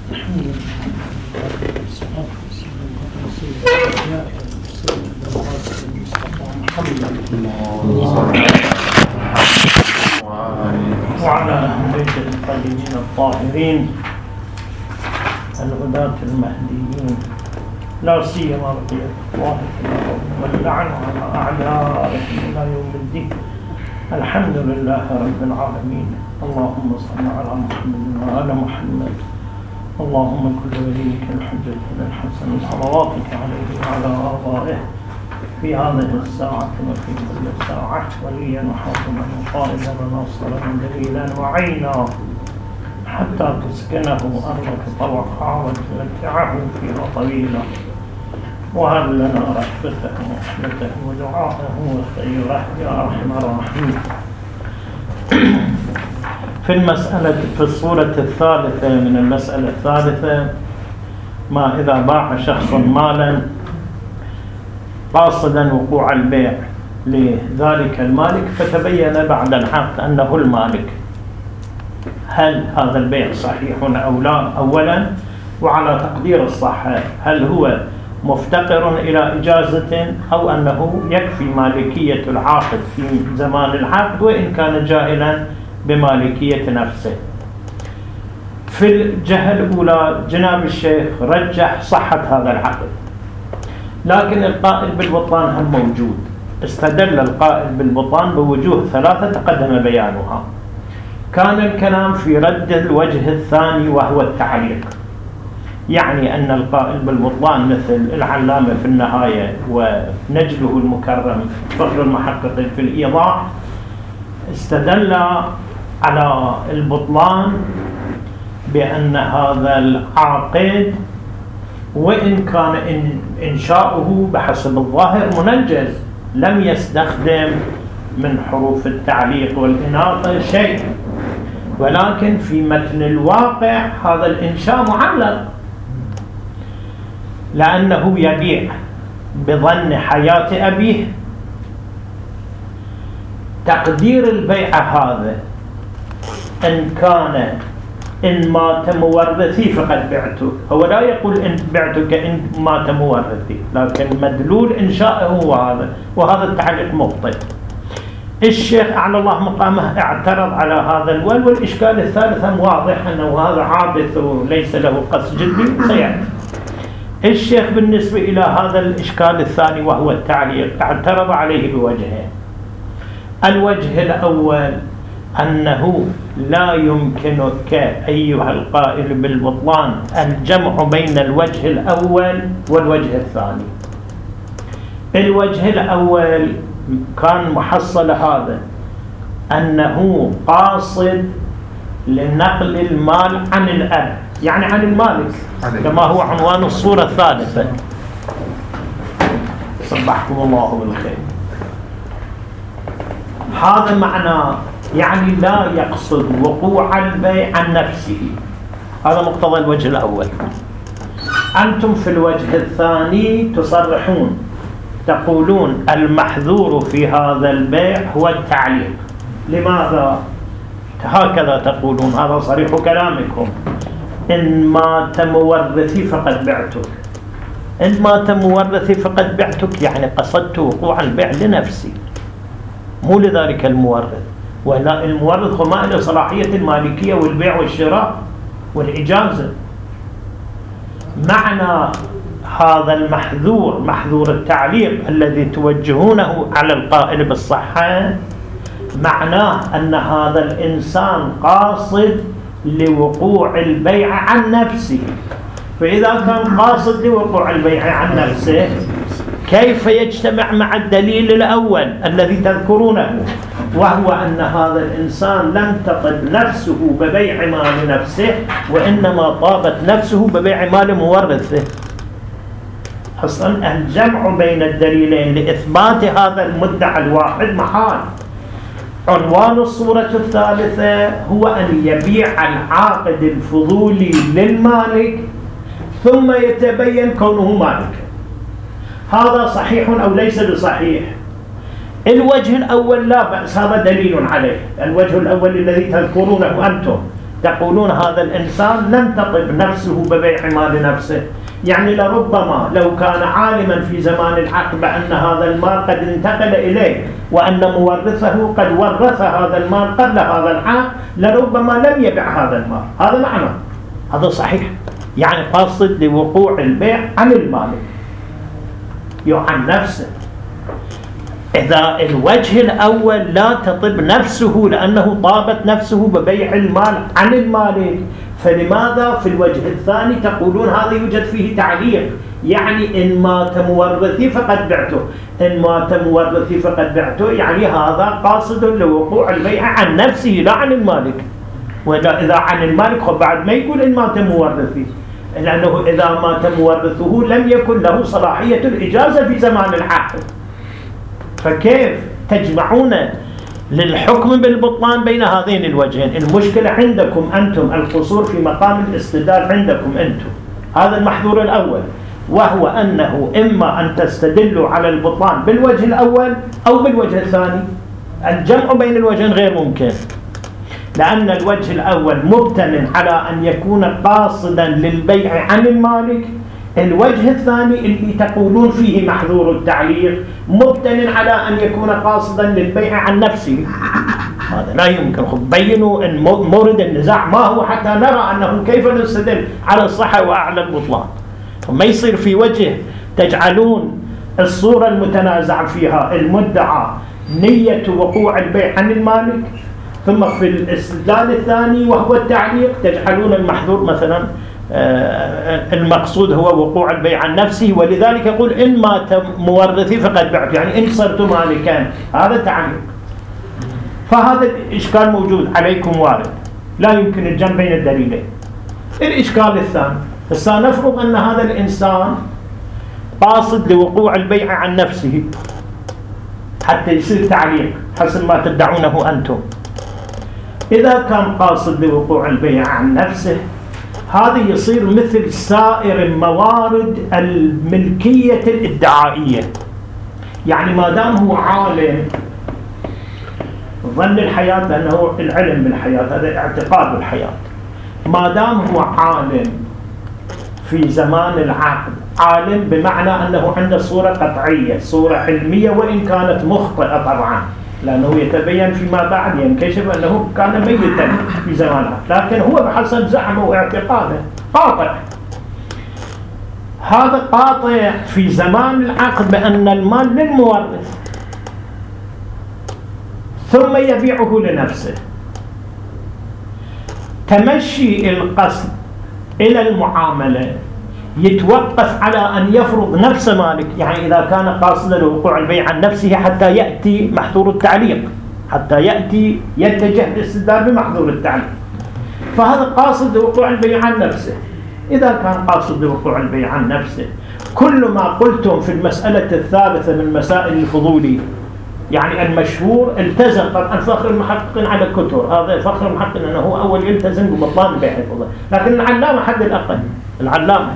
وعلى أهل بيت الطيبين الطاهرين الهداة المهديين، لا سيما بقية الله واللعن على أعدائهم إلى يوم الدين. الحمد لله رب العالمين. اللهم صل على محمد وعلى محمد. اللهم كل وليك الحجة الحسن صلواتك عليه وعلى آبائه في هذه الساعة وفي كل ساعة وليا وحاكما وقائدا وناصرا دليلا وعينا حتى تسكنه أرضك طوعا وتمتعه فيها طويلا، وهب لنا رحمته ورحمته ودعاءه وخيره يا أرحم الراحمين. في الصورة الثالثة من المسألة الثالثة، ما إذا باع شخص مالا قاصدا وقوع البيع لذلك المالك فتبين بعد العقد أنه المالك، هل هذا البيع صحيح أو لا؟ أولا، وعلى تقدير الصحة، هل هو مفتقر إلى إجازة أو أنه يكفي مالكية العاقد في زمان العقد وإن كان جاهلا بمالكية نفسه؟ في الجهة الأولى جناب الشيخ رجح صحة هذا العقد، لكن القائل بالبطلان هم موجود. استدل القائل بالبطلان بوجوه ثلاثة تقدم بيانها. كان الكلام في رد الوجه الثاني وهو التعليق، يعني أن القائل بالبطلان مثل العلامة في النهاية ونجله المكرم فخر المحقق في الإيضاح استدل على البطلان بأن هذا العاقد وإن كان إنشاؤه بحسب الظاهر منجز لم يستخدم من حروف التعليق والإناثة شيء، ولكن في متن الواقع هذا الإنشاء معلق، لأنه يبيع بظن حياة أبيه. تقدير البيع هذا إن كان إن مات مورثي فقد بعته، هو لا يقول إن بعتك إن مات مورثي، لكن مدلول إنشائه هو هذا، وهذا التعليق مخطئ. الشيخ أعلى الله مقامه اعترض على هذا والإشكال الثالث واضح أنه هذا عابث وليس له قصد جدي سيأتي. الشيخ بالنسبة إلى هذا الإشكال الثاني وهو التعليق اعترض عليه بوجهين. الوجه الأول أنه لا يمكنك أيها القائل بالبطلان الجمع بين الوجه الأول والوجه الثاني. الوجه الأول كان محصل هذا أنه قاصد لنقل المال عن الأب، يعني عن المالك، كما هو عنوان الصورة الثالثة. صبحكم الله بالخير. هذا معناه يعني لا يقصد وقوع البيع عن نفسه، هذا مقتضى الوجه الأول. أنتم في الوجه الثاني تصرحون تقولون المحذور في هذا البيع هو التعليق. لماذا؟ هكذا تقولون، هذا صريح كلامكم: إن مات مورثي فقد بعتك. إن مات مورثي فقد بعتك يعني قصدت وقوع البيع لنفسي مو لذلك المورث، ولا المورث هو ما له صلاحية المالكية والبيع والشراء والإجازة. معنى هذا المحذور، محذور التعليق الذي توجهونه على القائل بالصحة، معناه أن هذا الإنسان قاصد لوقوع البيع عن نفسه. فإذا كان قاصد لوقوع البيع عن نفسه كيف يجتمع مع الدليل الأول الذي تذكرونه، وهو أن هذا الإنسان لم تطب نفسه ببيع مال نفسه وإنما طابت نفسه ببيع مال مورثه. أصلا الجمع بين الدليلين لإثبات هذا المدعى الواحد محال. عنوان الصورة الثالثة هو أن يبيع العاقد الفضولي للمالك ثم يتبين كونه مالك. هذا صحيح أو ليس بصحيح؟ الوجه الأول لا بأس، هذا دليل عليه. الوجه الأول الذي تذكرونه أنتم تقولون هذا الإنسان لم تطب نفسه ببيع مال نفسه، يعني لربما لو كان عالما في زمان العقد بأن هذا المال قد انتقل إليه وأن مورثه قد ورث هذا المال قبل هذا العقد لربما لم يبع هذا المال. هذا معنى، هذا صحيح، يعني قاصد لوقوع البيع عن المالك عن نفسه. إذا الوجه الأول لا تطب نفسه لأنه طابت نفسه ببيع المال عن المالك، فلماذا في الوجه الثاني تقولون هذا يوجد فيه تعليق؟ يعني إن مات مورثي فقد بعته، إن مات مورثي فقد بعته، يعني هذا قاصد لوقوع البيع عن نفسه لا عن المالك. وإذا عن المالك بعد ما يقول إن مات مورثي، لأنه إذا مات مورثه لم يكن له صلاحية الإجازة في زمان العقد. فكيف تجمعون للحكم بالبطلان بين هذين الوجهين؟ المشكلة عندكم أنتم، القصور في مقام الاستدلال عندكم أنتم. هذا المحظور الأول، وهو أنه إما أن تستدلوا على البطلان بالوجه الأول أو بالوجه الثاني. الجمع بين الوجهين غير ممكن، لأن الوجه الأول مبتن على أن يكون قاصدا للبيع عن المالك، الوجه الثاني اللي تقولون فيه محظور التعليق مبتن على أن يكون قاصدا للبيع عن نفسه. هذا لا يمكن. بينوا أن مورد النزاع ما هو حتى نرى أنه كيف نستدل على الصحة وأعلى البطلان. وما يصير في وجه تجعلون الصورة المتنازع فيها المدعى نية وقوع البيع عن المالك، ثم في الاستدلال الثاني وهو التعليق تجعلون المحظور مثلا المقصود هو وقوع البيع عن نفسه، ولذلك يقول إن مات مورثي فقد بعت، يعني إن صرت مالكا. هذا تعليق. فهذا الإشكال موجود عليكم وارد، لا يمكن الجمع بين الدليلين. الإشكال الثاني نفرض أن هذا الإنسان قاصد لوقوع البيع عن نفسه حتى يصير تعليق حسب ما تدعونه أنتم. إذا كان قاصد لوقوع البيع عن نفسه، هذا يصير مثل سائر موارد الملكية الادعائية. يعني ما دام هو عالم ظن الحياة، لأنه العلم بالحياة هذا اعتقاد الحياة، ما دام هو عالم في زمان العقد، عالم بمعنى أنه عنده صورة قطعية، صورة علمية وإن كانت مخطئة طبعا، لأنه يتبين فيما بعد ينكشف أنه كان ميتا في زمانه، لكن هو بحسب زعمه واعتقاده قاطع. هذا قاطع في زمان العقد بأن المال للمورث، ثم يبيعه لنفسه. تمشي القصد إلى المعاملة يتوقف على أن يفرض نفس مالك، يعني إذا كان قاصدا لوقوع البيع عن نفسه حتى يأتي محظور التعليق، حتى يأتي يتجه الاستدلال بمحظور التعليق. فهذا قاصد لوقوع البيع عن نفسه. إذا كان قاصد لوقوع البيع عن نفسه، كل ما قلتم في المسألة الثالثة من مسائل الفضولي، يعني المشهور التزم. طبعا فخر المحققين على كتر، هذا فخر المحقق أنه هو أول يلتزم ببطلان البيع الفضولي، لكن العلامة حد الأقل، العلامة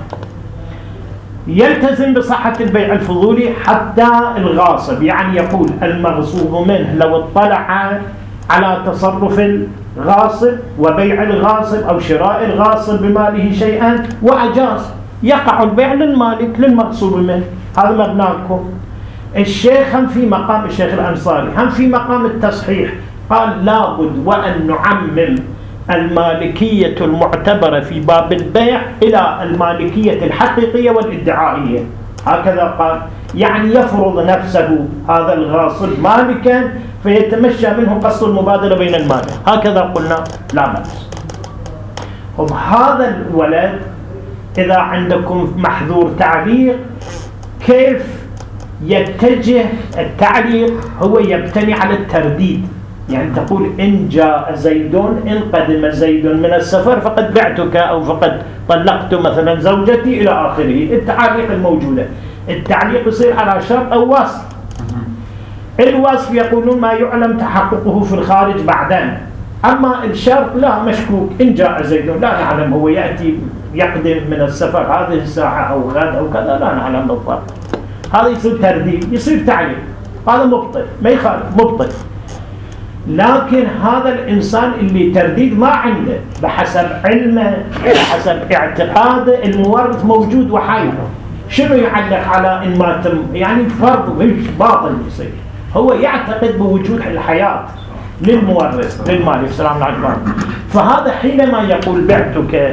يلتزم بصحة البيع الفضولي حتى الغاصب، يعني يقول المغصوب منه لو اطلع على تصرف الغاصب وبيع الغاصب أو شراء الغاصب بماله شيئا وأجاز، يقع البيع للمالك للمغصوب منه. هذا مبناكم. الشيخ هم في مقام الشيخ الأنصاري هم في مقام التصحيح، قال لابد وأن نعمم المالكية المعتبرة في باب البيع إلى المالكية الحقيقية والادعائية. هكذا قال، يعني يفرض نفسه هذا الغاصب مالكا فيتمشى منه قصد المبادلة بين المال. هكذا قلنا لا بأس. هذا الولد إذا عندكم محظور تعليق، كيف يتجه التعليق؟ هو يبتني على الترديد، يعني تقول إن جاء زيد، إن قدم زيد من السفر فقد بعتك أو فقد طلقت مثلا زوجتي إلى آخره. التعليق الموجودة، التعليق يصير على شرط أو وصف. الوصف يقولون ما يعلم تحققه في الخارج بعدين، أما الشرط لا مشكوك، إن جاء زيد لا نعلم هو يأتي يقدم من السفر هذه الساعة أو غد أو كذا، لا نعلم بالضبط. هذا يصير ترديد، يصير تعليق. هذا مبطل، ما يخالف، مبطل. لكن هذا الإنسان اللي ترديد ما عنده بحسب علمه بحسب اعتقاده المورث موجود وحي، شنو يعلق على إن ما تم يعني فرض مش باطل يصير، هو يعتقد بوجود الحياة للمورث للمالك سلام العجبان. فهذا حينما يقول بعتك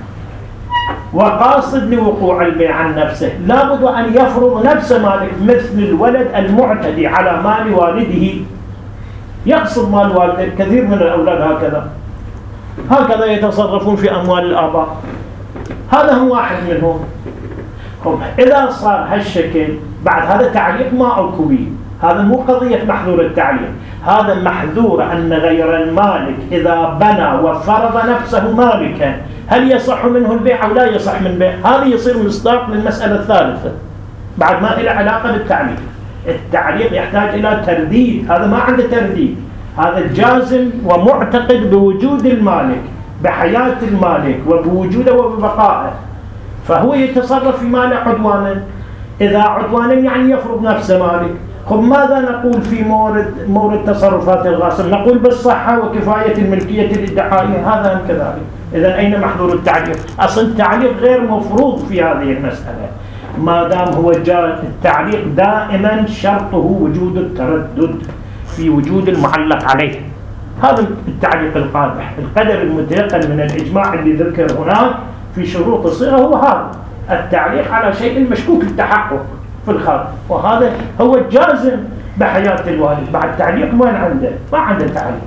وقاصد لوقوع البيع عن نفسه لابد أن يفرض نفس مالك، مثل الولد المعتدي على مال والده، يقصد مال والده. كثير من الأولاد هكذا يتصرفون في أموال الآباء، هذا هو واحد منهم. إذا صار هالشكل بعد هذا تعليق ما أكو به، هذا مو قضية محذور التعليق، هذا محذور أن غير المالك إذا بنى وفرض نفسه مالكا هل يصح منه البيع أو لا يصح من بيع. هذا يصير مصداق للمسألة الثالثة بعد ما إلى علاقة بالتعليق. التعليق يحتاج إلى ترديد، هذا ما عنده ترديد، هذا جازم ومعتقد بوجود المالك بحياة المالك وبوجوده وببقائه، فهو يتصرف في ماله عدوانا. إذا عدوانا يعني يفرض نفسه مالك. ماذا نقول في مورد تصرفات الغاصب؟ نقول بالصحة وكفاية الملكية الادعائية، هذا هم كذلك. إذن أين محذور التعليق؟ أصل التعليق غير مفروض في هذه المسألة ما دام هو التعليق دائما شرطه وجود التردد في وجود المعلق عليه. هذا التعليق القادح. القدر المتيقن من الإجماع اللي ذكر هناك في شروط الصيغة هو هذا التعليق على شيء مشكوك التحقق في الخط، وهذا هو الجازم بحياة الوالد. بعد تعليق وين عنده؟ ما عنده تعليق.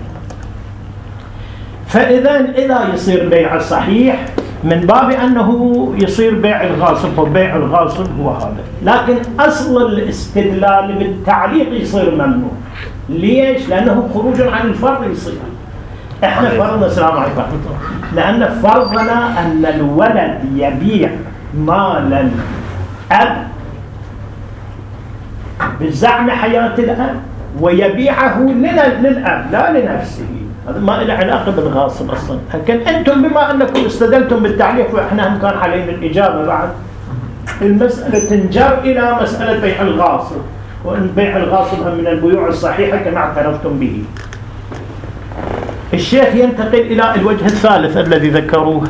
إذا يصير بيع الصحيح من باب أنه يصير بيع الغاصب، وبيع الغاصب هو هذا. لكن أصل الاستدلال بالتعليق يصير ممنوع. ليش؟ لأنه خروج عن الفرض يصير. احنا فرضنا السلام عليكم ورحمة الله، لأن فرضنا أن الولد يبيع مال الأب بزعم حياة الأب ويبيعه للأب لا لنفسه. هذا ما له علاقة بالغاصب أصلا. لكن أنتم بما أنكم استدلتم بالتعليق وإحنا هم كان علينا الإجابة بعد، المسألة تنجر إلى مسألة بيع الغاصب، وإن بيع الغاصب هم من البيوع الصحيحة كما اعترفتم به. الشيخ ينتقل إلى الوجه الثالث الذي ذكروه.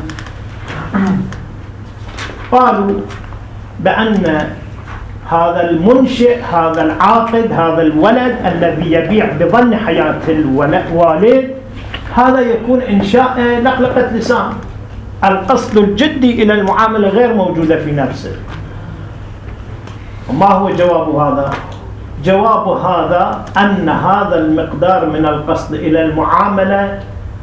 قالوا بأن هذا المنشئ هذا العاقد هذا الولد الذي يبيع بظن حياة الوالد هذا يكون إنشاء لقلقة لسان. القصد الجدي إلى المعاملة غير موجودة في نفسه. وما هو جواب هذا؟ جواب هذا أن هذا المقدار من القصد إلى المعاملة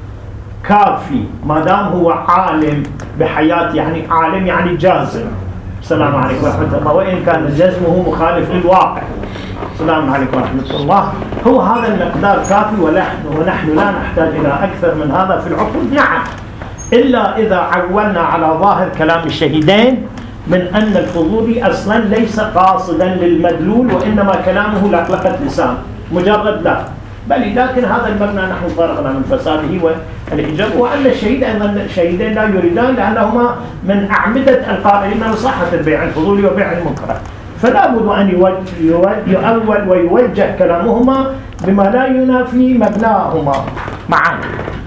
كافي ما دام هو عالم بحياة، يعني عالم يعني جازم. السلام عليكم ورحمة الله. وإن كان جزمه مخالف للواقع. السلام عليكم ورحمة الله. هو هذا المقدار كافي، ونحن لا نحتاج إلى أكثر من هذا في العقود. نعم، إلا إذا عولنا على ظاهر كلام الشهيدين من أن الفضولي أصلا ليس قاصدا للمدلول، وإنما كلامه لقلقة لسان مجرد لا بل. لكن هذا المبنى نحن فرغنا من فساده والإجابة، وأن الشهيد أيضا الشهيدين لا يريدان لأنهما من أعمدة القائلين بصحة البيع الفضولي وبيع المنكر، فلا بد أن يؤول ويوجه كلامهما بما لا ينافي مبناهما معا.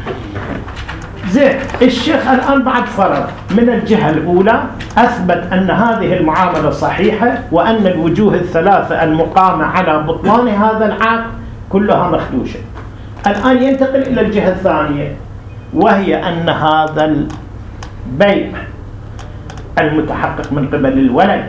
زين، الشيخ الآن بعد فرض من الجهة الأولى أثبت أن هذه المعاملة صحيحة، وأن الوجوه الثلاثة المقامة على بطلان هذا العقد كلها مخدوشة. الآن ينتقل إلى الجهة الثانية، وهي أن هذا البيع المتحقق من قبل الولد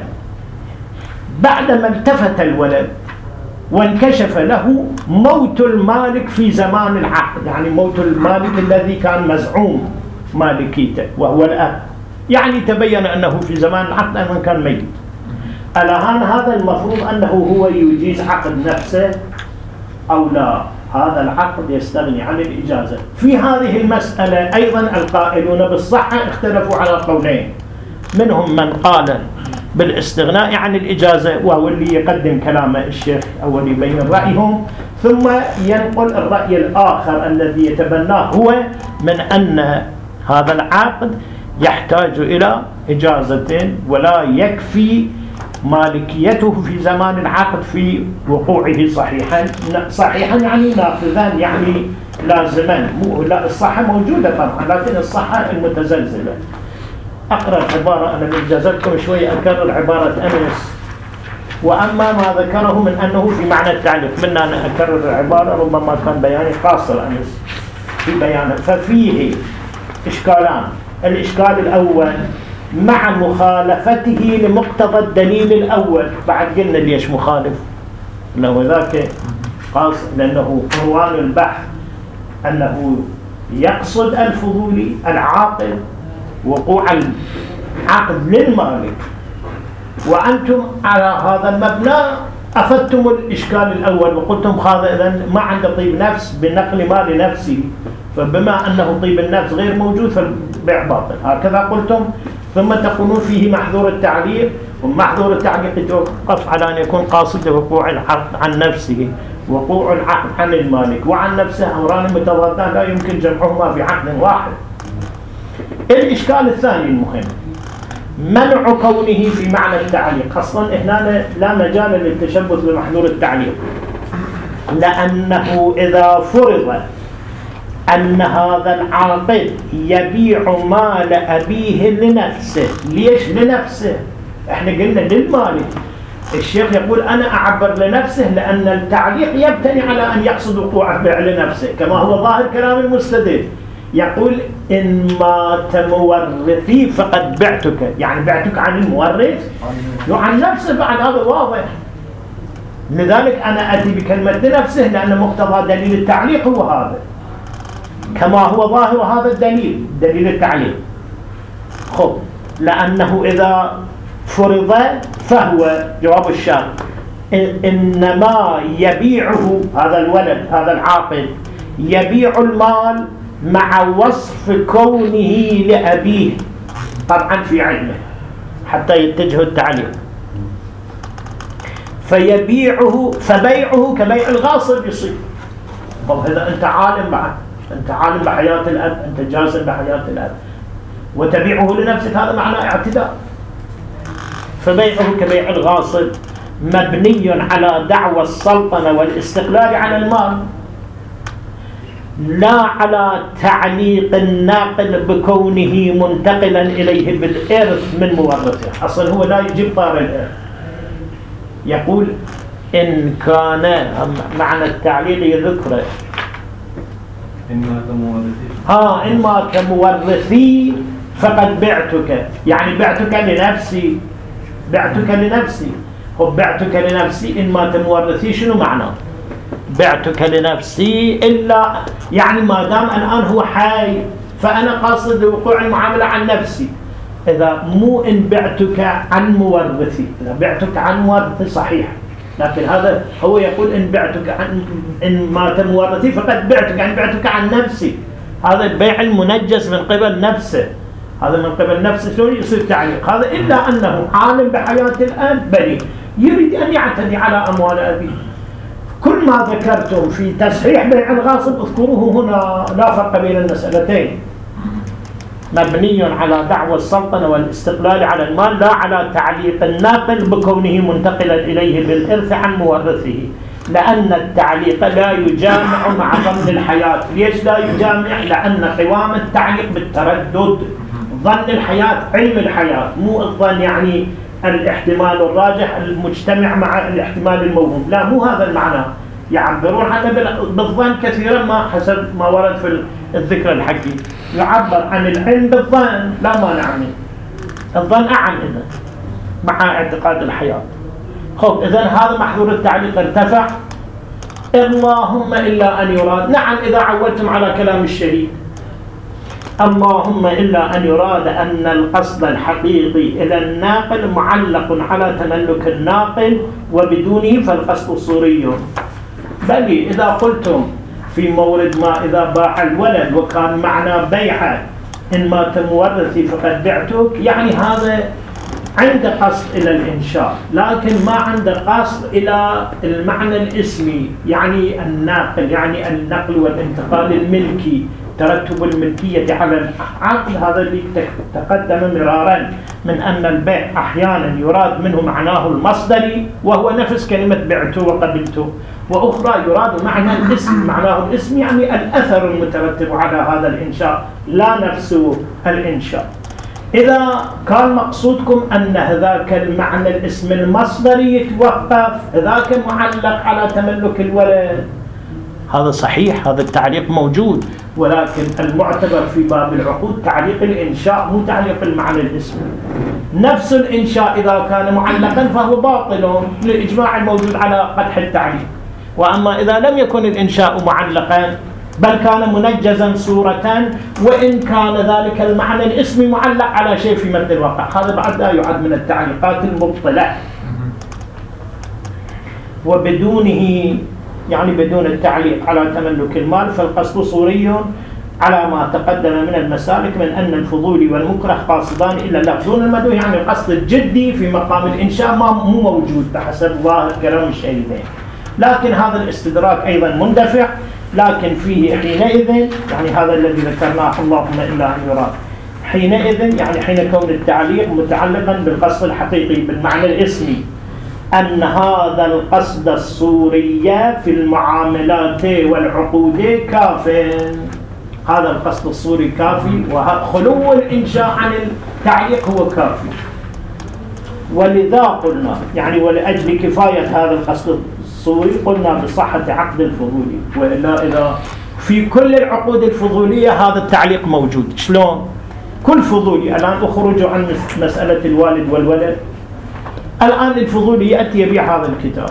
بعدما التفت الولد وانكشف له موت المالك في زمان العقد، يعني موت المالك الذي كان مزعوم مالكيته وهو الأب، يعني تبين أنه في زمان العقد أنه كان ميت. الآن هذا المفروض أنه هو يجيز عقد نفسه أو لا؟ هذا العقد يستغني عن الإجازة. في هذه المسألة أيضا القائلون بالصحة اختلفوا على قولين، منهم من قال بالاستغناء عن الإجازة وهو اللي يقدم كلام الشيخ أو اللي يبين رأيهم، ثم ينقل الرأي الآخر الذي يتبناه هو من أن هذا العقد يحتاج إلى إجازة ولا يكفي مالكيته في زمان العقد في وقوعه صحيحا يعني نافذان يعني لازمان. لا الصحة موجودة طبعا لكن الصحة المتزلزلة. أقرأ العبارة، أنا جازلتكم شوي أكرر عبارة أنس. وأما ما ذكره من أنه في معنى التعليق، من أنا أكرر العبارة ربما كان بياني قاصر أنس في بيانه. ففيه إشكالان. الإشكال الأول مع مخالفته لمقتضى الدليل الأول. بعد قلنا ليش مخالف، لو ذاك قاصر لأنه عنوان البحث أنه يقصد الفضولي العاقل وقوع العقد للمالك، وأنتم على هذا المبنى أفدتم الإشكال الأول وقلتم هذا إذن ما عنده طيب نفس بنقل ما لنفسه، فبما أنه طيب النفس غير موجود فالبيع باطل، هكذا قلتم. ثم تقولون فيه محظور التعليق، ومحظور التعليق يتوقف على أن يكون قاصد وقوع العقد عن نفسه، وقوع العقد عن المالك وعن نفسه أمران متضادان لا يمكن جمعهما في عقد واحد. الإشكال الثاني المهم منع كونه في معنى التعليق. أصلا هنا لا مجال للتشبث بمحظور التعليق، لأنه إذا فرض أن هذا العاقد يبيع مال أبيه لنفسه. ليش لنفسه؟ احنا قلنا للمالك. الشيخ يقول أنا أعبر لنفسه لأن التعليق يبتني على أن يقصد وقوع البيع لنفسه كما هو ظاهر كلام المستدل. يقول إن مات مورثي فقد بعتك، يعني بعتك عن المورث وعن نفسه، بعد هذا واضح. لذلك أنا أتي بكلمة لنفسه لأن مقتضى دليل التعليق هو هذا كما هو ظاهر هذا الدليل، دليل التعليق. خب لأنه إذا فرض فهو جواب الشرط إنما يبيعه هذا الولد هذا العاقل يبيع المال مع وصف كونه لأبيه طبعا في علمه حتى يتجه التعليق، فيبيعه فبيعه كبيع الغاصب يصير. طب هذا أنت عالم بعد، أنت عالم بحياة الأب، أنت جازم بحياة الأب وتبيعه لنفسك، هذا معناه اعتداء. فبيعه كبيع الغاصب مبني على دعوى السلطنة والاستقلال على المال، لا على تعليق الناقل بكونه منتقلا إليه بالإرث من مورثه. أصلا هو لا يجيب طار الإرث، يقول إن كان معنى التعليق يذكره إن مات مورثي فقد بعتك، يعني بعتك لنفسي، بعتك لنفسي. هو بعتك لنفسي إن مات مورثي شنو معناه؟ بعتك لنفسي إلا يعني ما دام الآن هو حي فأنا قاصد وقوع المعاملة عن نفسي. إذا مو إن بعتك عن مورثي، إذا بعتك عن مورثي صحيح، لكن هذا هو يقول إن بعتك عن إن مات مورثي فقد بعتك، يعني بعتك عن نفسي. هذا البيع المنجز من قبل نفسه، هذا من قبل نفسه شلون يصير تعليق هذا؟ إلا أنه عالم بحياة الأب بريء يريد أن يعتدي على أموال أبيه. كل ما ذكرتم في تصحيح بيع الغاصب اذكروه هنا، لا فرق بين المسألتين. مبني على دعوى السلطنة والاستقلال على المال، لا على تعليق الناقل بكونه منتقلا إليه بالإرث عن مورثه، لأن التعليق لا يجامع مع ظن الحياة. ليش لا يجامع؟ لأن قوام التعليق بالتردد، ظن الحياة علم الحياة، مو الظن يعني الاحتمال الراجح المجتمع مع الاحتمال الموهوم، لا مو هذا المعنى. يعبرون عنه بالظن كثيرا ما حسب ما ورد في الذكر الحقي، يعبر عن العلم بالظن لا مانع منه، الظن أعم إذن مع اعتقاد الحياة. خب إذن هذا محظور التعليق ارتفع. اللهم إلا أن يراد، نعم إذا عودتم على كلام الشهيد، اللهم إلا أن يراد أن القصد الحقيقي إلى الناقل معلق على تملك الناقل وبدونه فالقصد صوري. بل إذا قلتم في مورد ما إذا باع الولد وكان معنى بيعه إن مات مورثي فقد بعتك، يعني هذا عنده قصد إلى الإنشاء لكن ما عنده قصد إلى المعنى الاسمي، يعني الناقل يعني النقل والانتقال الملكي ترتب الملكية على العقد، هذا اللي تقدم مرارا من أن البيع أحيانا يراد منه معناه المصدري وهو نفس كلمة بعته وقبلته، وأخرى يراد معنى الاسم، معناه الاسم يعني الأثر المترتب على هذا الإنشاء لا نفس الإنشاء. إذا كان مقصودكم أن هذاك المعنى الاسم المصدري يتوقف، هذاك معلق على تملك الولد، هذا صحيح، هذا التعليق موجود، ولكن المعتبر في باب العقود تعليق الإنشاء مو تعليق المعنى الاسم. نفس الإنشاء إذا كان معلقا فهو باطل للإجماع الموجود على قدح التعليق. وأما إذا لم يكن الإنشاء معلقا بل كان منجزا صورة، وإن كان ذلك المعنى الاسمي معلق على شيء في متن الواقع، هذا بعد لا يعد من التعليقات المبطلة. وبدونه يعني بدون التعليق على تملك المال فالقصد صوري على ما تقدم من المسالك من أن الفضولي والمكره قاصدان إلى اللفظ دون المدعو، يعني القصد الجدي في مقام الإنشاء مو موجود بحسب ظاهر كلام الشيخين. لكن هذا الاستدراك أيضا مندفع، لكن فيه حينئذ يعني هذا الذي ذكرناه اللهم إلا أن يراد، حينئذ يعني حين كون التعليق متعلقا بالقصد الحقيقي بالمعنى الاسمي أن هذا القصد الصوري في المعاملات والعقود كاف، هذا القصد الصوري كافي، وخلو الإنشاء عن التعليق هو كافي. ولذا قلنا يعني ولأجل كفاية هذا القصد الصوري قلنا بصحة عقد الفضولي، وإلا إذا في كل العقود الفضولية هذا التعليق موجود. شلون؟ كل فضولي الآن أخرج عن مسألة الوالد والولد، الآن الفضولي يأتي يبيع هذا الكتاب،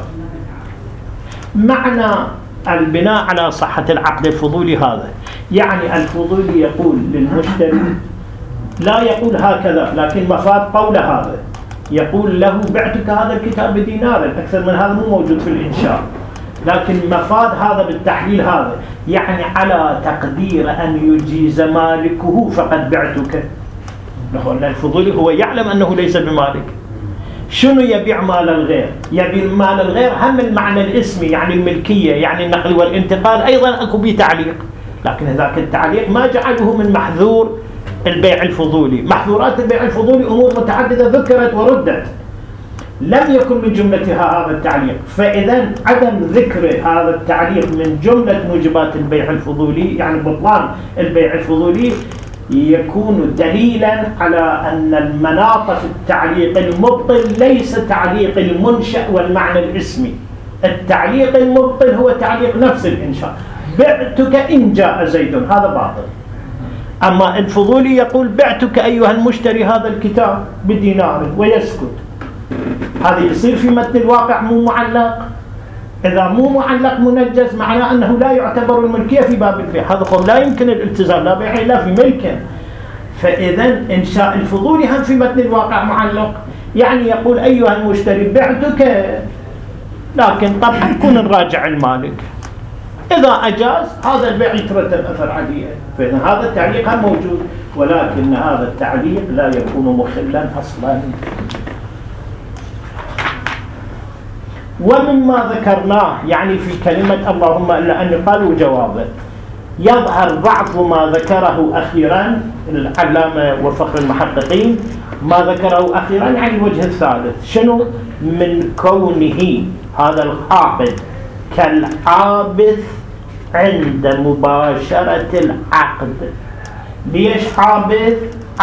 معنى البناء على صحة العقد الفضولي هذا يعني الفضولي يقول للمشتري، لا يقول هكذا لكن مفاد قول هذا، يقول له بعتك هذا الكتاب بدينار، أكثر من هذا مو موجود في الإنشاء، لكن مفاد هذا بالتحليل هذا يعني على تقدير أن يجيز مالكه فقد بعتك. لأن الفضولي هو يعلم أنه ليس بمالك. شنو يبيع مال الغير؟ يبيع مال الغير هم المعنى الاسمي يعني الملكية يعني النقل والانتقال أيضا أكو به تعليق، لكن هذاك التعليق ما جعله من محذور البيع الفضولي. محظورات البيع الفضولي أمور متعددة ذكرت وردت، لم يكن من جملتها هذا التعليق، فإذا عدم ذكر هذا التعليق من جملة موجبات البيع الفضولي يعني بطلان البيع الفضولي يكون دليلا على أن المناط في التعليق المبطل ليس تعليق المنشأ والمعنى الاسمي. التعليق المبطل هو تعليق نفس الإنشاء، بعتك إن جاء زيد، هذا باطل. أما الفضولي يقول بعتك أيها المشتري هذا الكتاب بدينار ويسكت، هذا يصير في متن الواقع مو معلق. إذا مو معلق منجز معناه أنه لا يعتبر الملكية في باب البيع، هذا قول لا يمكن الالتزام لا بيع إلا في ملكه. فإذا إنشاء الفضولي هم في متن الواقع معلق، يعني يقول أيها المشتري بعتك، لكن طبعا يكون نراجع المالك، إذا أجاز هذا البيع يترتب أثر عليه. فإذا هذا التعليق هم موجود، ولكن هذا التعليق لا يكون مخلا أصلا. ومما ذكرناه يعني في كلمة اللهم إلا أن قالوا جوابه يظهر بعض ما ذكره أخيرا العلامة وفخر المحققين، ما ذكره أخيرا عن الوجه الثالث، شنو؟ من كونه هذا العاقد كالعابث عند مباشرة العقد. ليش عابث؟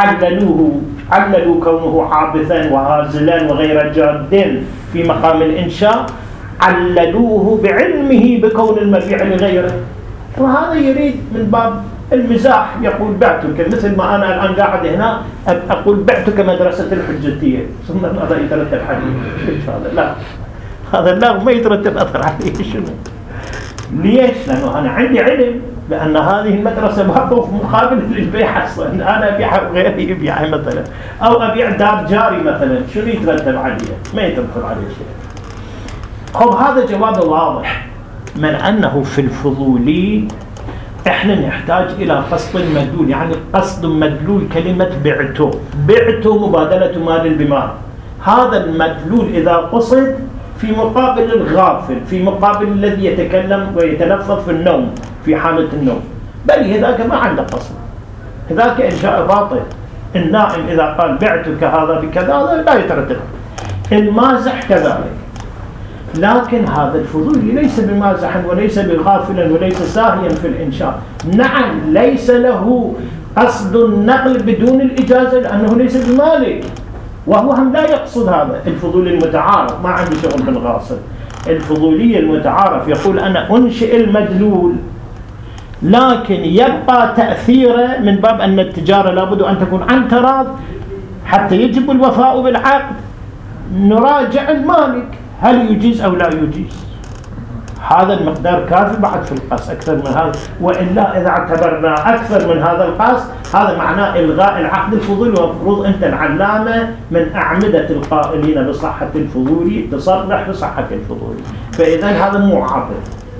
عللوا كونه عابثا وهازلا وغير جاد في مقام الإنشاء، عللوه بعلمه بكون المبيع لغيره، وهذا يريد من باب المزاح يقول بعتك، مثل ما أنا الآن قاعد هنا أقول بعتك مدرسة الحجتية، ثم هذا يترتب عليه هذا لا، هذا لا ما يترتب أثر عليه. شنو؟ ليش؟ لأنه أنا عندي علم بأن هذه المدرسة موقف مقابل للبيع أصلا، أنا أبيعها وغيري يبيعها مثلا، أو أبيع دار جاري مثلا، شنو يترتب عليه؟ ما يترتب عليه شيء. خب هذا جواب واضح من أنه في الفضولي إحنا نحتاج إلى قصد مدلول، يعني قصد مدلول كلمة بعته مبادلة مال بمال، هذا المدلول إذا قصد في مقابل الغافل، في مقابل الذي يتكلم ويتلفظ في النوم في حالة النوم، بل هذاك ما عنده قصد، هذاك إنشاء باطل. النائم إذا قال بعتك هذا بكذا هذا لا يترتب، المازح كذلك. لكن هذا الفضولي ليس بمازحا وليس بغافلا وليس ساهيا في الإنشاء. نعم ليس له قصد النقل بدون الإجازة لأنه ليس بمالك، وهو هم لا يقصد هذا. الفضولي المتعارف ما عنده شغل بالغاصب. الفضولي المتعارف يقول أنا أنشئ المدلول، لكن يبقى تأثيره من باب أن التجارة لابد أن تكون عن تراض حتى يجب الوفاء بالعقد. نراجع المالك هل يجيز أو لا يجيز. هذا المقدار كافي بعد في القص أكثر من هذا، وإلا إذا اعتبرنا أكثر من هذا القص هذا معناه إلغاء العقد الفضولي. ومفروض أنت العلامة من أعمدة القائلين بصحة الفضولي تصرح بصحة الفضولي، فإذا هذا مو عاطل.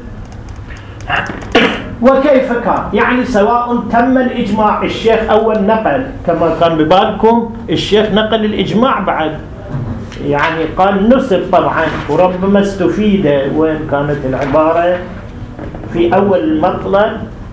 وكيف كان؟ يعني سواء تم الإجماع، الشيخ أول نقل كما كان ببالكم، الشيخ نقل الإجماع بعد، يعني قال نسب طبعا وربما استفيد، وين كانت العبارة في أول المطلب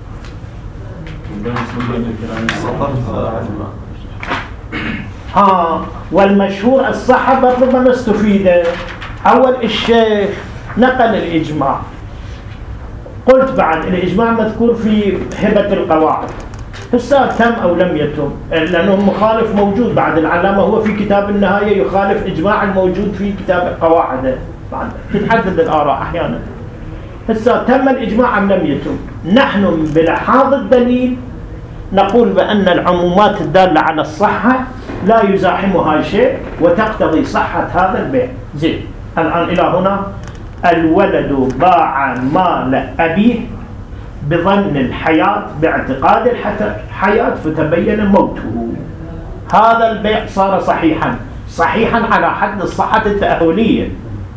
والمشهور الصحة ربما استفيد. أول الشيخ نقل الإجماع، قلت بعد الإجماع مذكور في هبة القواعد، هسه تم أو لم يتم، لأنه مخالف موجود بعد. العلامة هو في كتاب النهاية يخالف إجماع الموجود في كتاب القواعد، تتحدد الآراء أحيانا. هسه تم الإجماع أم لم يتم؟ نحن بلحاظ الدليل نقول بأن العمومات الدالة على الصحة لا يزاحمها شيء وتقتضي صحة هذا البيع. زين، الآن إلى هنا الولد باع مال أبيه بظن الحياة باعتقاد الحياة فتبين موته، هذا البيع صار صحيحا على حد الصحة التأهلية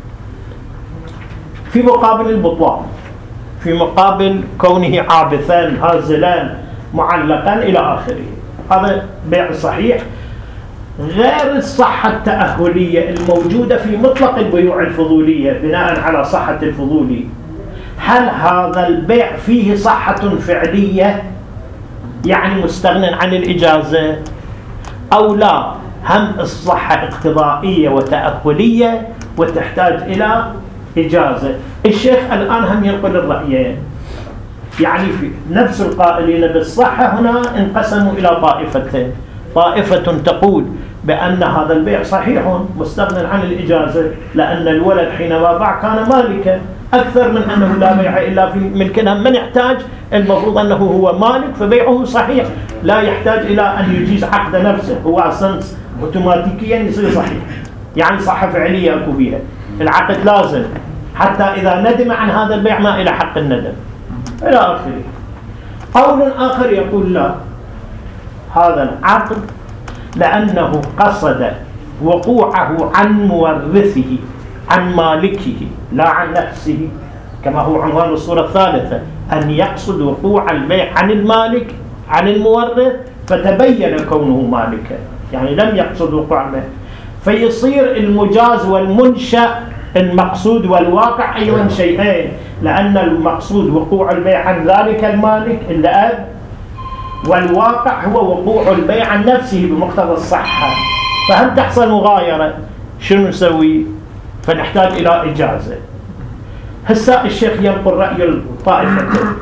في مقابل البطلان، في مقابل كونه عابثا هازلا معلقا إلى آخره. هذا بيع صحيح غير الصحة التأهلية الموجودة في مطلق البيوع الفضولية بناء على صحة الفضولي. هل هذا البيع فيه صحة فعلية يعني مستغنى عن الإجازة أو لا؟ هم الصحة اقتضائية وتأهلية وتحتاج إلى إجازة. الشيخ الآن هم ينقل الرأيين، يعني في نفس القائلين بالصحة هنا انقسموا إلى طائفتين. طائفة تقول بأن هذا البيع صحيح مستغنى عن الإجازة لأن الولد حينما باع كان مالكا، أكثر من أنه لا بيع إلا في ملكنا. من يحتاج المفروض أنه هو مالك فبيعه صحيح، لا يحتاج إلى أن يجيز عقد نفسه، هو أصلا أوتوماتيكيا يصير صحيح، يعني صحة فعلية أكو بيها. العقد لازم حتى إذا ندم عن هذا البيع ما إلى حق الندم إلى آخره. قول آخر يقول لا، هذا العقد لأنه قصد وقوعه عن مورثه عن مالكه لا عن نفسه، كما هو عنوان الصورة الثالثة، أن يقصد وقوع البيع عن المالك عن المورث فتبين كونه مالكا، يعني لم يقصد وقوع البيع، فيصير المجاز والمنشأ المقصود والواقع أيضا شيئين، لأن المقصود وقوع البيع عن ذلك المالك الأب، والواقع هو وقوع البيع عن نفسه بمقتضى الصحة. فهل تحصل مغايرة؟ شنو نسوي؟ فنحتاج إلى إجازة. هسه الشيخ ينقل رأي الطائفة،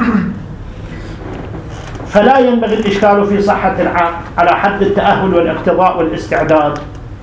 فلا ينبغي الإشكال في صحة العقد على حد التأهل والاقتضاء والاستعداد.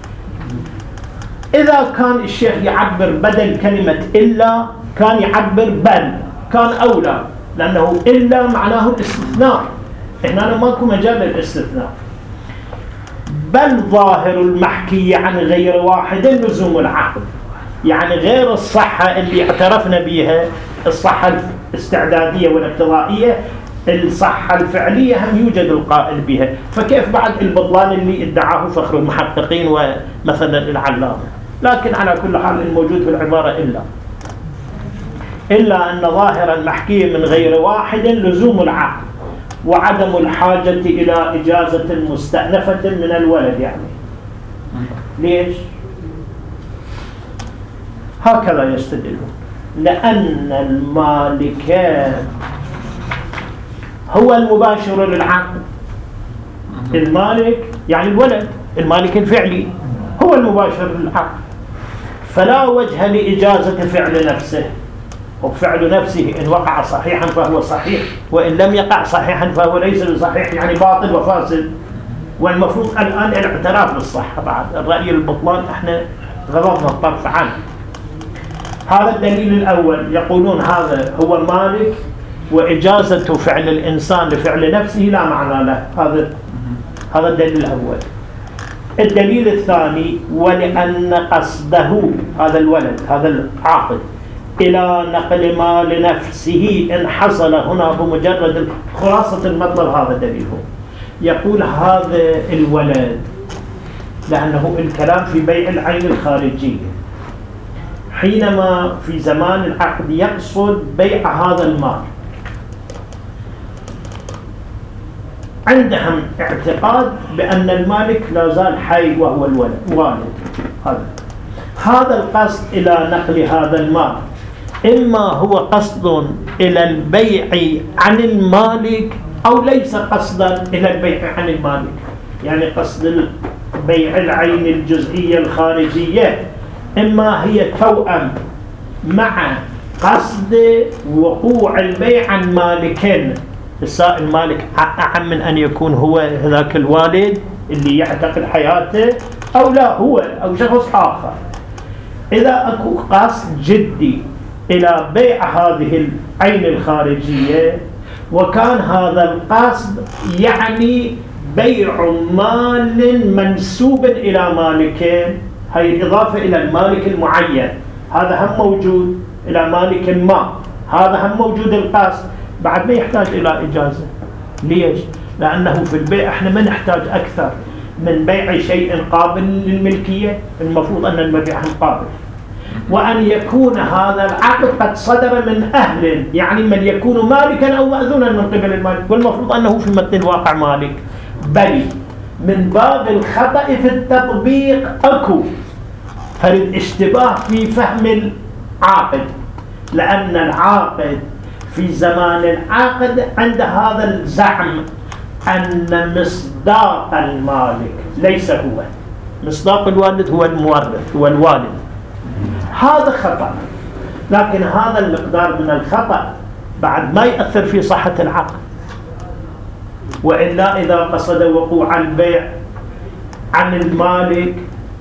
إذا كان الشيخ يعبر بدل كلمة إلا كان يعبر بل، كان أولى، لأنه إلا معناه الاستثناء، هنا ماكو مجال للاستثناء. بل ظاهر المحكي عن غير واحد لزوم العقد، يعني غير الصحة اللي اعترفنا بها، الصحة الاستعدادية والاقتضائية، الصحة الفعلية هم يوجد القائل بها، فكيف بعد البطلان اللي ادعاه فخر المحققين ومثلا العلامة؟ لكن على كل حال الموجود في العبارة إلا أن ظاهر المحكي من غير واحد لزوم العقد وعدم الحاجة إلى إجازة مستأنفة من الولد. يعني ليش؟ هكذا يستدلون، لأن المالكان هو المباشر للعقد. المالك يعني الولد، المالك الفعلي هو المباشر للعقد، فلا وجه لإجازة فعل نفسه. وفعل نفسه إن وقع صحيحا فهو صحيح، وإن لم يقع صحيحا فهو ليس بصحيح، يعني باطل وفاسد. والمفروض الآن الاعتراف بالصحة بعد الرأي البطلان احنا غضضنا الطرف عنه. هذا الدليل الأول، يقولون هذا هو مالك وإجازة فعل الإنسان لفعل نفسه لا معنى له. هذا الدليل الأول. الدليل الثاني، ولأن قصده هذا الولد هذا العاقد إلى نقل ما لنفسه إن حصل هنا بمجرد خلاصة المطلب. هذا دليله. يقول هذا الولد لأنه الكلام في بيع العين الخارجية، حينما في زمان العقد يقصد بيع هذا المال، عندهم اعتقاد بأن المالك لا زال حي وهو الوالد. هذا القصد إلى نقل هذا المال إما هو قصد إلى البيع عن المالك أو ليس قصدا إلى البيع عن المالك، يعني قصد بيع العين الجزئية الخارجية إما هي توأم مع قصد وقوع البيع عن مالكين. السائل مالك أعم من أن يكون هو ذاك الوالد اللي يعتقد حياته، أو لا هو أو شخص آخر. إذا أكو قصد جدي إلى بيع هذه العين الخارجية، وكان هذا القصد يعني بيع مال منسوب إلى مالكين، هي الإضافة إلى المالك المعين، هذا هم موجود إلى مالك ما، هذا هم موجود القصد، بعد ما يحتاج إلى إجازة. ليش؟ لأنه في البيع احنا ما نحتاج أكثر من بيع شيء قابل للملكية، المفروض أن المبيع قابل، وأن يكون هذا العقد قد صدر من أهل، يعني من يكون مالكا أو مأذونا من قبل المالك، والمفروض أنه في متن الواقع مالك. بل من باب الخطأ في التطبيق أكو فرد اشتباه في فهم العاقد، لأن العاقد في زمان العقد عند هذا الزعم أن مصداق المالك ليس هو مصداق الوالد، هو المورث هو الوالد. هذا خطأ، لكن هذا المقدار من الخطأ بعد ما يأثر في صحة العقد. وإلا إذا قصد وقوع البيع عن المالك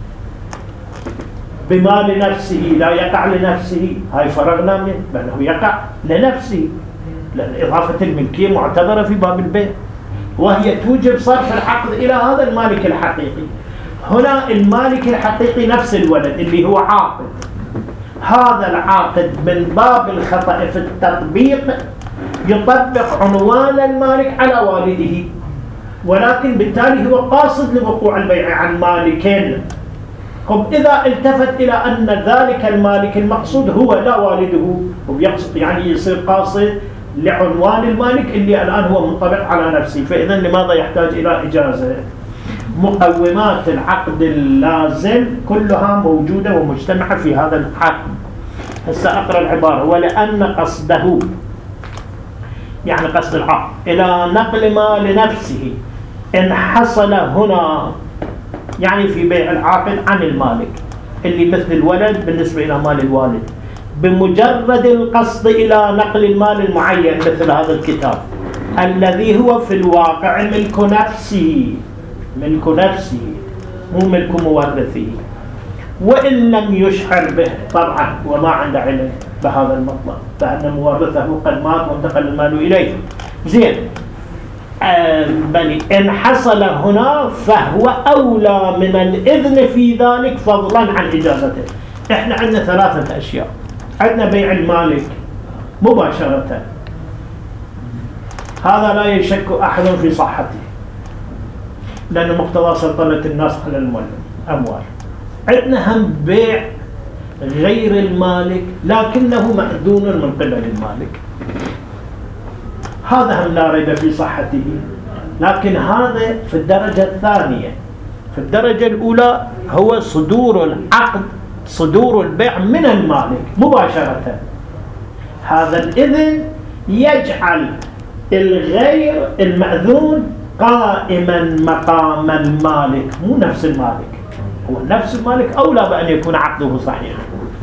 بمال نفسه لا يقع لنفسه، هاي فرغنا منه، لأنه يقع لنفسه، لأن إضافة الملكية معتبرة في باب البيع، وهي توجب صرف العقد إلى هذا المالك الحقيقي. هنا المالك الحقيقي نفس الولد اللي هو عاقد. هذا العاقد من باب الخطأ في التطبيق يطبق عنوان المالك على والده، ولكن بالتالي هو قاصد لوقوع البيع عن مالكين. طب إذا التفت إلى أن ذلك المالك المقصود هو لا والده، ويقصد يعني يصير قاصد لعنوان المالك اللي الآن هو منطبق على نفسه، فإذا لماذا يحتاج إلى إجازة؟ مقومات العقد اللازم كلها موجودة ومجتمعة في هذا العقد. هسه أقرأ العبارة: ولأن قصده، يعني قصد العقد إلى نقل ما لنفسه إن حصل هنا، يعني في بيع العاقد عن المالك اللي مثل الولد بالنسبة إلى مال الوالد، بمجرد القصد إلى نقل المال المعين مثل هذا الكتاب الذي هو في الواقع ملك نفسه، ملك نفسه مو ملك مورثه، وإن لم يشعر به طبعا وما عنده علم بهذا المطلب، فأن مورثه قد مات وانتقل المال إليه. زين، بل إن حصل هنا فهو أولى من الإذن في ذلك فضلا عن إجازته. إحنا عندنا ثلاثة أشياء. عندنا بيع المالك مباشرة، هذا لا يشك أحد في صحته لأن مقتضى سلطنة الناس على الأموال. عندنا هم بيع غير المالك لكنه مأذون من قبل المالك، هذا هم لا ريب في صحته، لكن هذا في الدرجة الثانية. في الدرجة الأولى هو صدور العقد، صدور البيع من المالك مباشرة. هذا الإذن يجعل الغير المأذون قائما مقام المالك، مو نفس المالك. هو نفس المالك أولى بأن يكون عقده صحيح.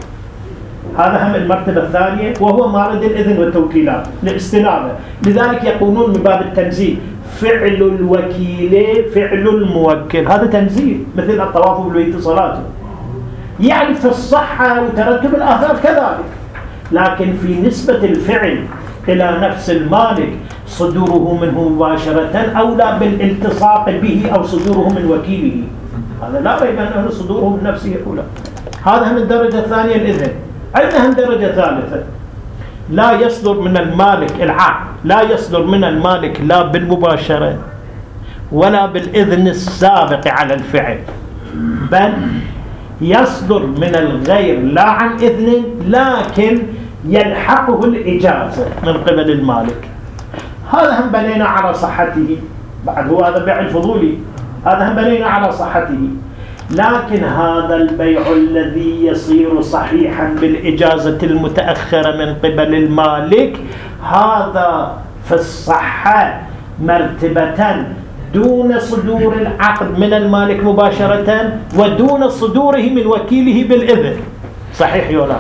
هذا هم المرتبة الثانية، وهو مارد الإذن والتوكيلات الاستنابة. لذلك يقولون من باب التنزيل فعل الوكيل فعل الموكل، هذا تنزيل، مثل الطواف بالبيت صلاته، يعني في الصحة وترتب الآثار كذلك. لكن في نسبة الفعل إلى نفس المالك صدوره منه مباشرة أولى بالالتصاق به أو صدوره من وكيله، هذا لا ريب أنه صدوره من نفسه أولى. هذا من الدرجة الثانية الإذن. عندنا هم درجة ثالثة، لا يصدر من المالك العقد، لا يصدر من المالك لا بالمباشرة ولا بالإذن السابق على الفعل، بل يصدر من الغير لا عن إذن لكن يلحقه الإجازة من قبل المالك. هذا هم بنينا على صحته، بعد هو هذا بيع الفضولي، هذا هم بنينا على صحته. لكن هذا البيع الذي يصير صحيحا بالإجازة المتأخرة من قبل المالك، هذا في الصحة مرتبة دون صدور العقد من المالك مباشرة ودون صدوره من وكيله بالإذن. صحيح يولا؟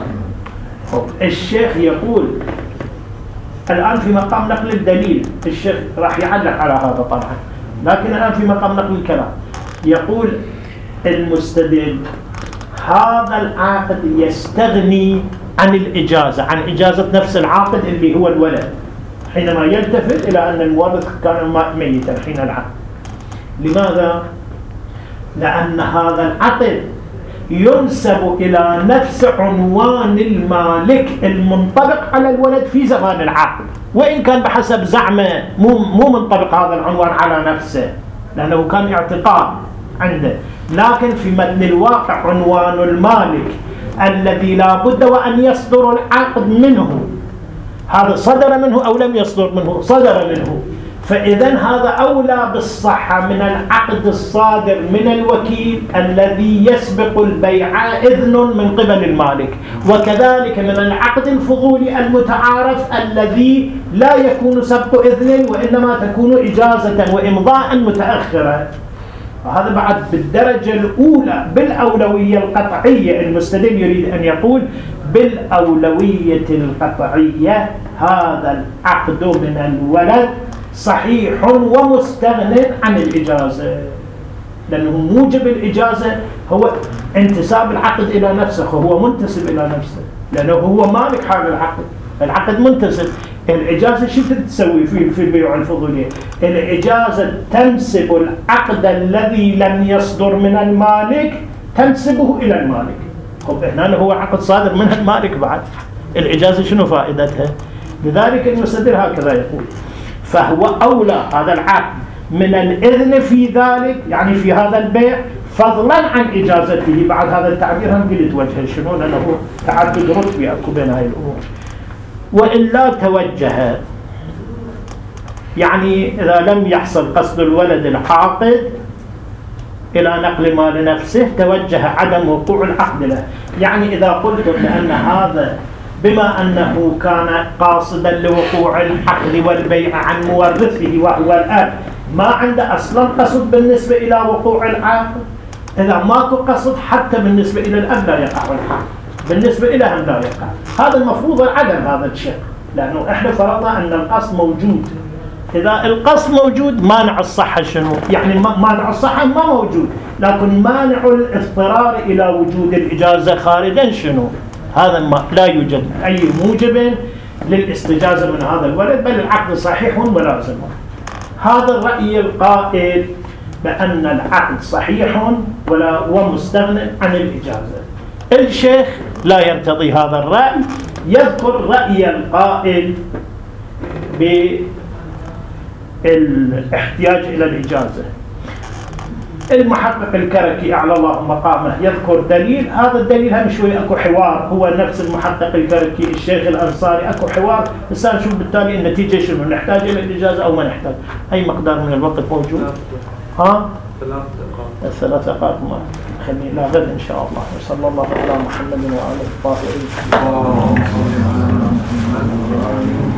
الشيخ يقول الآن في مقام نقل الدليل، الشيخ راح يعلق على هذا طبعا، لكن الآن في مقام نقل الكلام. يقول المستدل هذا العاقد يستغني عن الإجازة، عن إجازة نفس العاقد اللي هو الولد، حينما يلتفت إلى أن المورث كان ميتا حين العقد. لماذا؟ لأن هذا العقد ينسب إلى نفس عنوان المالك المنطبق على الولد في زمان العقد، وإن كان بحسب زعمه مو منطبق هذا العنوان على نفسه لأنه كان اعتقاد عنده، لكن في متن الواقع عنوان المالك الذي لا بد وأن يصدر العقد منه، هذا صدر منه أو لم يصدر منه؟ صدر منه. فإذا هذا أولى بالصحة من العقد الصادر من الوكيل الذي يسبق البيع إذن من قبل المالك، وكذلك من العقد الفضولي المتعارف الذي لا يكون سبق إذن وإنما تكون إجازة وإمضاء متأخرة. هذا بعد بالدرجة الأولى بالأولوية القطعية. المستدل يريد أن يقول بالأولوية القطعية هذا العقد من الولد صحيح ومستغن عن الإجازة، لأنه موجب الإجازة هو انتساب العقد إلى نفسه، هو منتسب إلى نفسه لأنه هو مالك حال العقد، العقد منتسب. الإجازة شو تسوي في البيع الفضولي؟ الإجازة تنسب العقد الذي لم يصدر من المالك تنسبه إلى المالك. طب هنا هو عقد صادر من المالك، بعد الإجازة شنو فائدتها؟ لذلك المستدل هكذا يقول فهو أولى هذا العقد من الإذن في ذلك، يعني في هذا البيع، فضلا عن إجازته. بعد هذا التعبير هم قلت وجهه شنو، لأنه تعدد رتبي أكو بين هاي الأمور. وإلا توجه، يعني إذا لم يحصل قصد الولد العاقد إلى نقل مال نفسه توجه عدم وقوع العقد له. يعني إذا قلت بأن هذا بما أنه كان قاصدا لوقوع العقد والبيع عن مورثه وهو الأب، ما عنده أصلا قصد بالنسبة إلى وقوع العقد، إذا ماكو قصد حتى بالنسبة إلى الأب لا يقع العقد، بالنسبة إلى هم لا يقع. هذا المفروض عدم هذا الشيء، لأنه إحنا فرضنا أن القصد موجود. إذا القصد موجود مانع الصحة شنو؟ يعني مانع الصحة ما موجود، لكن مانع الاضطرار إلى وجود الإجازة خارجا شنو؟ هذا ما لا يوجد أي موجب للاستجازة من هذا الولد، بل العقد صحيح ولازم. هذا الرأي القائل بأن العقد صحيح ومستغن عن الإجازة. الشيخ لا يرتضي هذا الرأي، يذكر رأي القائل بالاحتياج إلى الإجازة. المحقق الكركي أعلى الله مقامه يذكر دليل، هذا الدليل هم شوي أكو حوار، هو نفس المحقق الكركي الشيخ الأنصاري أكو حوار. بس نشوف بالتالي النتيجة شنو، نحتاج إلى الإجازة أو ما نحتاج. أي مقدار من الوقت موجود؟ 3 دقائق ما خلينا إلى غد إن شاء الله. وصلى الله على محمد وآله الطاهرين.